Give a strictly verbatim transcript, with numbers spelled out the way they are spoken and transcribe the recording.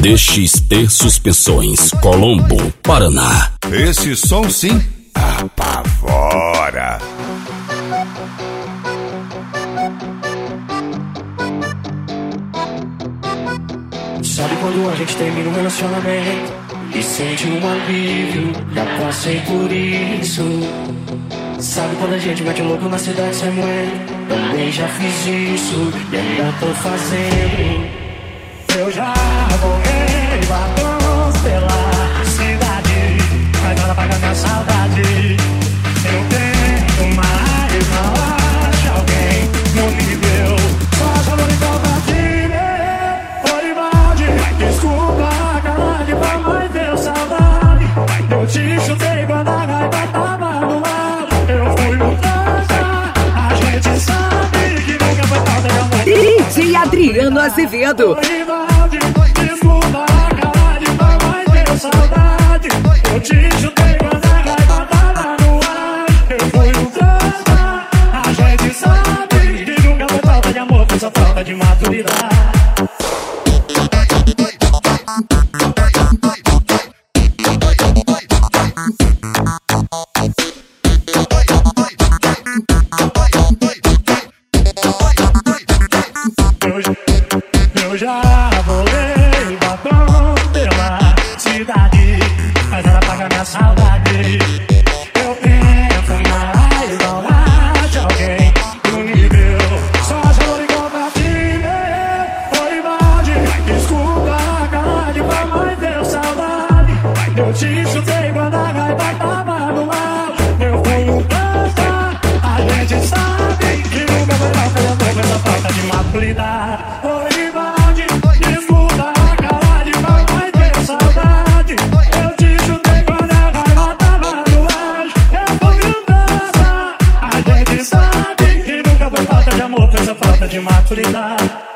D X P Suspensões, Colombo, Paraná. Esse som sim apavora. Sabe quando a gente termina um relacionamento e sente um alívio? Já passei por isso. Sabe quando a gente mete louco na cidade sem moeda? Também já fiz isso e ainda tô fazendo. Eu já borrei batons pela cidade, mas nada paga minha saudade. Eu tento, mas não acho alguém no nível. Só chama de covardia. Oi, balde, desculpa, caralho, pra mais ter saudade. Eu te chutei quando a raiva tava no ar. Eu fui no trança, a gente sabe que nunca foi falta de amor. D J Adriano Azevedo. Desculpa, caralho, pra mais ter saudade. Eu te chutei quando a raiva tava no ar. Eu fui no trança, a gente sabe que nunca foi falta de amor, foi só falta de maturidade. Eu já bolei batom pela cidade, mas ela paga minha saudade. Eu tento mais, não acho alguém no nível. Só choro de compartilhar. Oi, balde, desculpa, caralho, pra mais ter saudade. Eu te chutei quando a raiva tava no ar. Eu fui no trança, a gente sabe que nunca vai dar pela boca essa falta de maturidade. Oi, balde, desculpa, caralho, pra mais ter saudade. Eu te chutei quando a raiva tava no ar. Eu fui no trança, a gente sabe que nunca foi falta de amor, foi só falta de maturidade.